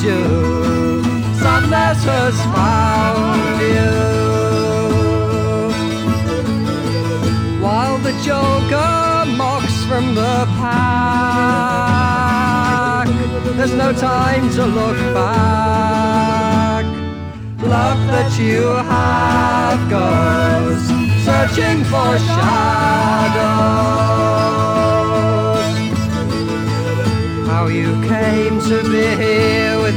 you. Sadness has found you. While the joker mocks from the pack, there's no time to look back. Love that you have goes searching for shadows. How you came to be here